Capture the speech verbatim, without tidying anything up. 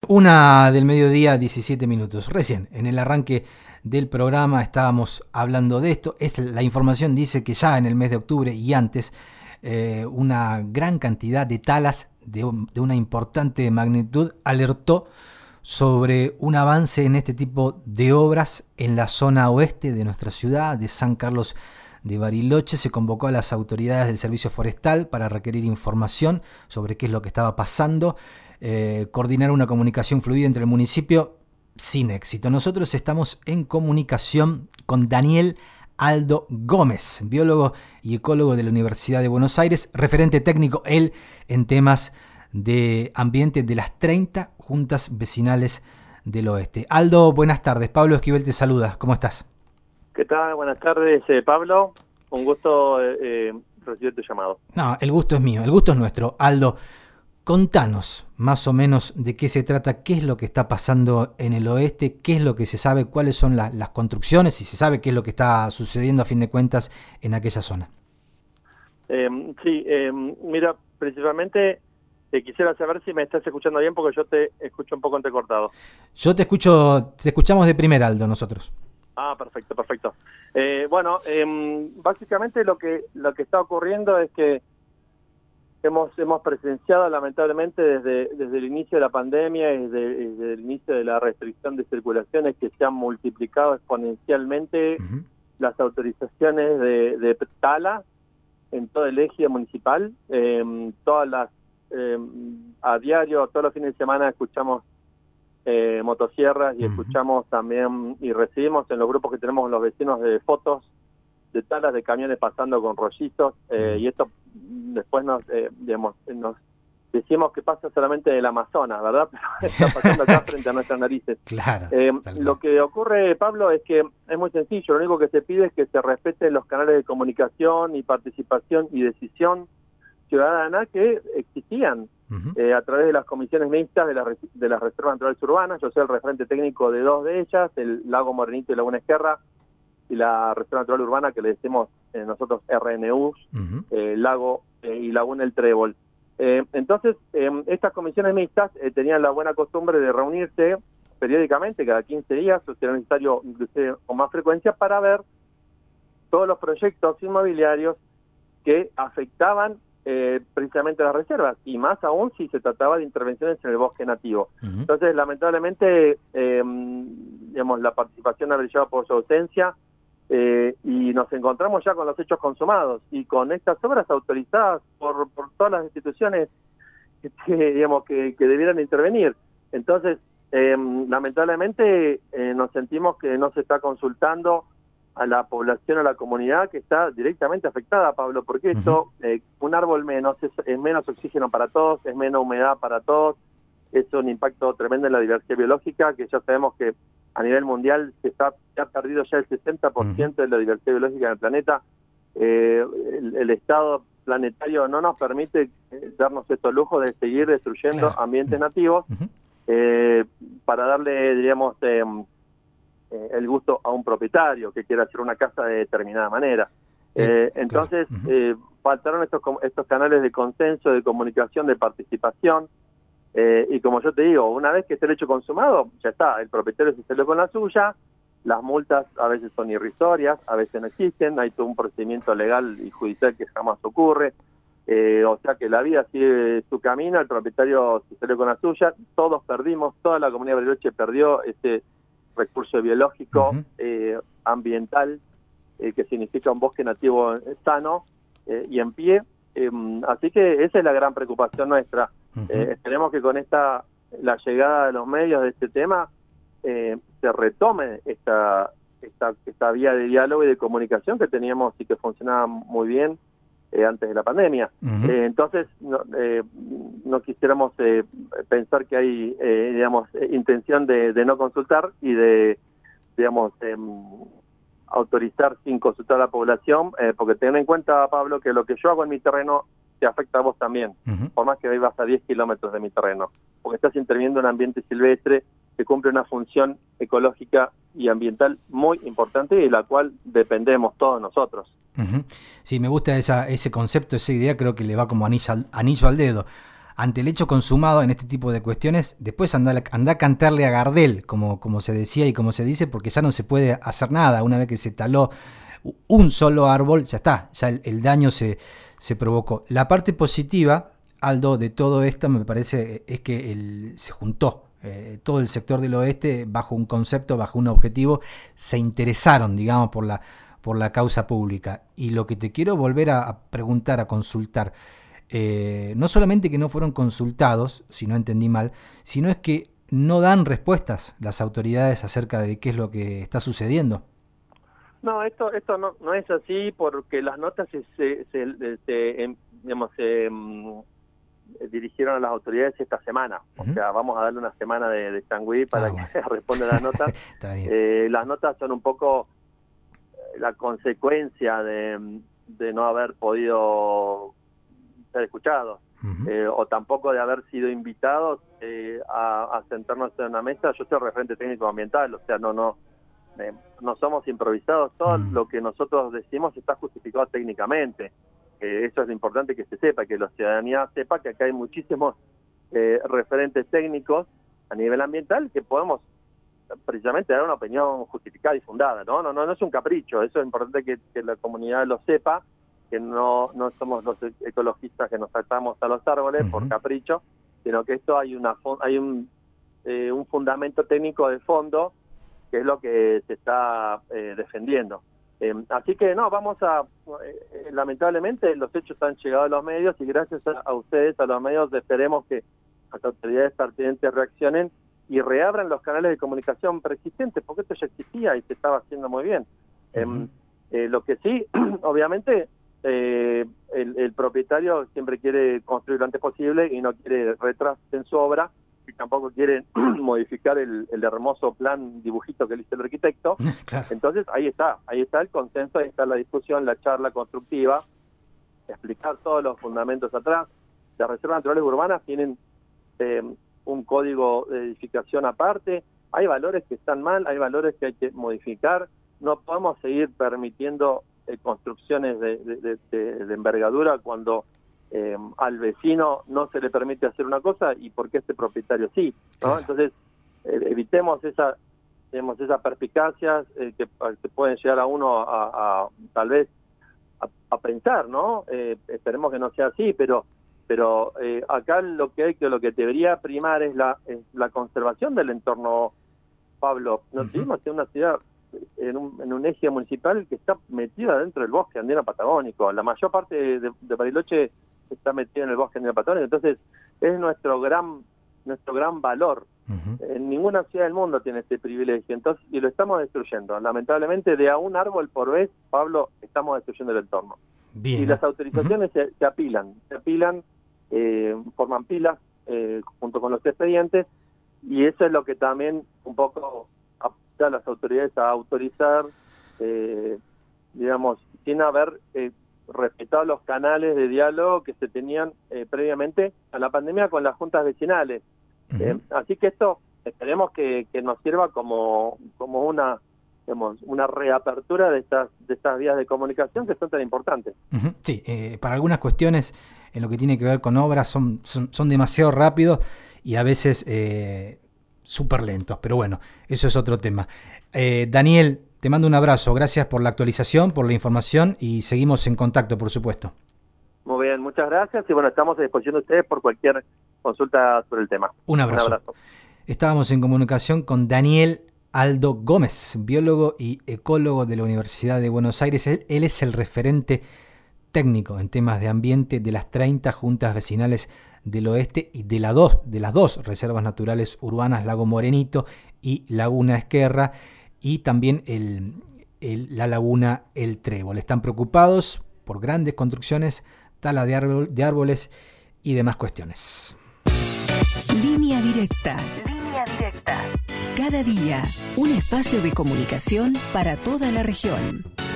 Una del mediodía, diecisiete minutos. Recién, en el arranque del programa estábamos hablando de esto. Es, la información dice que ya en el mes de octubre y antes, eh, una gran cantidad de talas de, de una importante magnitud alertó sobre un avance en este tipo de obras en la zona oeste de nuestra ciudad, de San Carlos de Bariloche. Se convocó a las autoridades del Servicio Forestal para requerir información sobre qué es lo que estaba pasando, eh, coordinar una comunicación fluida entre el municipio, sin éxito. Nosotros estamos en comunicación con Daniel Aldo Gómez, biólogo y ecólogo de la Universidad de Buenos Aires, referente técnico él en temas de ambiente de las treinta juntas vecinales del oeste. Aldo, buenas tardes. Pablo Esquivel te saluda. ¿Cómo estás? ¿Qué tal? Buenas tardes, eh, Pablo. Un gusto eh, recibir tu llamado. No, el gusto es mío, el gusto es nuestro. Aldo, contanos más o menos de qué se trata, qué es lo que está pasando en el oeste, qué es lo que se sabe, cuáles son la, las construcciones y se sabe qué es lo que está sucediendo a fin de cuentas en aquella zona. Eh, sí, eh, mira, principalmente eh, quisiera saber si me estás escuchando bien porque yo te escucho un poco entrecortado. Yo te escucho, te escuchamos de primer, Aldo, nosotros. Ah, perfecto, perfecto. Eh, bueno, eh, básicamente lo que lo que está ocurriendo es que hemos hemos presenciado lamentablemente desde desde el inicio de la pandemia y desde, desde el inicio de la restricción de circulaciones que se han multiplicado exponencialmente uh-huh. las autorizaciones de, de tala en todo el eje municipal. Eh, todas las eh, a diario, todos los fines de semana escuchamos Eh, motosierras y uh-huh. escuchamos también y recibimos en los grupos que tenemos los vecinos de fotos de talas de camiones pasando con rollizos eh, uh-huh. y esto después nos eh, digamos, nos decimos que pasa solamente del Amazonas, ¿verdad? Pero está pasando acá frente a nuestras narices. Claro, eh, lo que ocurre, Pablo, es que es muy sencillo. Lo único que se pide es que se respeten los canales de comunicación y participación y decisión ciudadana que existían uh-huh. eh, a través de las comisiones mixtas de, la, de las reservas naturales urbanas. Yo soy el referente técnico de dos de ellas, el Lago Morenito y Laguna Esquerra, y la Reserva Natural Urbana que le decimos eh, nosotros R N Us, uh-huh. eh, Lago eh, y Laguna El Trébol. Eh, entonces, eh, estas comisiones mixtas eh, tenían la buena costumbre de reunirse periódicamente, cada quince días, o si era necesario inclusive con más frecuencia, para ver todos los proyectos inmobiliarios que afectaban Eh, precisamente las reservas, y más aún si se trataba de intervenciones en el bosque nativo. Uh-huh. Entonces, lamentablemente, eh, digamos, la participación ha brillado por su ausencia eh, y nos encontramos ya con los hechos consumados y con estas obras autorizadas por, por todas las instituciones que, que digamos, que, que debieran intervenir. Entonces, eh, lamentablemente, eh, nos sentimos que no se está consultando a la población, a la comunidad que está directamente afectada, Pablo, porque esto, uh-huh. eh, un árbol menos es, es menos oxígeno para todos, es menos humedad para todos, es un impacto tremendo en la diversidad biológica, que ya sabemos que a nivel mundial se, está, se ha perdido ya el sesenta por ciento uh-huh. de la diversidad biológica en el planeta. Eh, el, el estado planetario no nos permite eh, darnos estos lujos de seguir destruyendo claro. ambientes uh-huh. nativos uh-huh. Eh, para darle, diríamos, eh, Eh, el gusto a un propietario que quiera hacer una casa de determinada manera. Eh, entonces, claro. uh-huh. eh, faltaron estos, estos canales de consenso, de comunicación, de participación, eh, y como yo te digo, una vez que esté el hecho consumado, ya está, el propietario se salió con la suya, las multas a veces son irrisorias, a veces no existen, hay todo un procedimiento legal y judicial que jamás ocurre, eh, o sea que la vida sigue su camino, el propietario se salió con la suya, todos perdimos, toda la comunidad de Bariloche perdió este recurso biológico, uh-huh. eh, ambiental, eh, que significa un bosque nativo sano eh, y en pie. Eh, así que esa es la gran preocupación nuestra. Uh-huh. Eh, esperemos que con esta la llegada de los medios de este tema eh, se retome esta, esta, esta vía de diálogo y de comunicación que teníamos y que funcionaba muy bien eh, antes de la pandemia. Uh-huh. Eh, entonces, no, eh, no quisiéramos eh, pensar que hay, eh, digamos, intención de, de no consultar y de, digamos, eh, autorizar sin consultar a la población, eh, porque ten en cuenta, Pablo, que lo que yo hago en mi terreno te afecta a vos también, uh-huh. por más que vivas a diez kilómetros de mi terreno, porque estás interviniendo en un ambiente silvestre que cumple una función ecológica y ambiental muy importante y de la cual dependemos todos nosotros. Uh-huh. Sí, me gusta esa, ese concepto, esa idea, creo que le va como anillo al, anillo al dedo ante el hecho consumado en este tipo de cuestiones, después anda, anda a cantarle a Gardel, como, como se decía y como se dice, porque ya no se puede hacer nada. Una vez que se taló un solo árbol, ya está, ya el, el daño se, se provocó. La parte positiva, Aldo, de todo esto me parece es que el, se juntó eh, todo el sector del oeste bajo un concepto, bajo un objetivo, se interesaron, digamos, por la, por la causa pública. Y lo que te quiero volver a, a preguntar, a consultar, eh, no solamente que no fueron consultados, si no entendí mal, sino es que no dan respuestas las autoridades acerca de qué es lo que está sucediendo. No, esto esto no, no es así, porque las notas se, se, se, se, digamos, se um, dirigieron a las autoridades esta semana. Uh-huh. O sea, vamos a darle una semana de, de changüí para ah, que bueno. responda las notas. Está bien. Eh, las notas son un poco la consecuencia de, de no haber podido ser escuchados. Uh-huh. eh, o tampoco de haber sido invitados eh, a, a sentarnos en una mesa. Yo soy referente técnico ambiental, o sea, no no eh, no somos improvisados. Todo uh-huh. lo que nosotros decimos está justificado técnicamente. Eh, eso es lo importante que se sepa, que la ciudadanía sepa que acá hay muchísimos eh, referentes técnicos a nivel ambiental que podemos precisamente dar una opinión justificada y fundada. No, no, no, no es un capricho. Eso es importante que, que la comunidad lo sepa, que no no somos los ecologistas que nos saltamos a los árboles uh-huh. por capricho, sino que esto hay una hay un eh, un fundamento técnico de fondo, que es lo que se está eh, defendiendo. Eh, así que no, vamos a, eh, lamentablemente los hechos han llegado a los medios y gracias a, a ustedes, a los medios, esperemos que las autoridades pertinentes reaccionen y reabran los canales de comunicación preexistentes, porque esto ya existía y se estaba haciendo muy bien. Uh-huh. Eh, eh, lo que sí, obviamente, Eh, el, el propietario siempre quiere construir lo antes posible y no quiere retrasos en su obra, y tampoco quiere modificar el, el hermoso plan dibujito que le hizo el arquitecto. Claro. Entonces ahí está, ahí está el consenso, ahí está la discusión, la charla constructiva, explicar todos los fundamentos atrás. Las reservas naturales urbanas tienen eh, un código de edificación aparte, hay valores que están mal, hay valores que hay que modificar, no podemos seguir permitiendo construcciones de, de, de, de envergadura cuando eh, al vecino no se le permite hacer una cosa y porque este propietario sí, ¿no? Claro. Entonces eh, evitemos esa digamos, esas perspicacias eh, que, que pueden llegar a uno a, a tal vez a, a pensar, ¿no? Eh, esperemos que no sea así, pero pero eh, acá lo que hay que lo que debería primar es la es la conservación del entorno, Pablo. Nos uh-huh. vivimos en una ciudad En un, en un eje municipal que está metida dentro del bosque andino patagónico. La mayor parte de, de Bariloche está metida en el bosque andino patagónico. Entonces es nuestro gran nuestro gran valor. Uh-huh. En ninguna ciudad del mundo tiene este privilegio. Entonces, y lo estamos destruyendo. Lamentablemente, de a un árbol por vez, Pablo, estamos destruyendo el entorno. Bien. Y las autorizaciones uh-huh. se, se apilan, se apilan, eh, forman pilas eh, junto con los expedientes, y eso es lo que también un poco a las autoridades a autorizar, eh, digamos, sin haber eh, respetado los canales de diálogo que se tenían eh, previamente a la pandemia con las juntas vecinales. Uh-huh. Eh, así que esto esperemos que, que nos sirva como, como una, digamos, una reapertura de estas, de estas vías de comunicación que son tan importantes. Uh-huh. Sí, eh, para algunas cuestiones en lo que tiene que ver con obras son, son, son demasiado rápidos y a veces eh, súper lentos, pero bueno, eso es otro tema. Eh, Daniel, te mando un abrazo, gracias por la actualización, por la información y seguimos en contacto, por supuesto. Muy bien, muchas gracias y bueno, estamos a disposición de ustedes por cualquier consulta sobre el tema. Un abrazo. Un abrazo. Estábamos en comunicación con Daniel Aldo Gómez, biólogo y ecólogo de la Universidad de Buenos Aires. Él, él es el referente técnico en temas de ambiente de las treinta juntas vecinales del oeste y de, la dos, de las dos reservas naturales urbanas, Lago Morenito y Laguna Esquerra, y también el, el, la laguna El Trébol. Están preocupados por grandes construcciones, tala de, árbol, de árboles y demás cuestiones. Línea directa. Línea directa. Cada día, un espacio de comunicación para toda la región.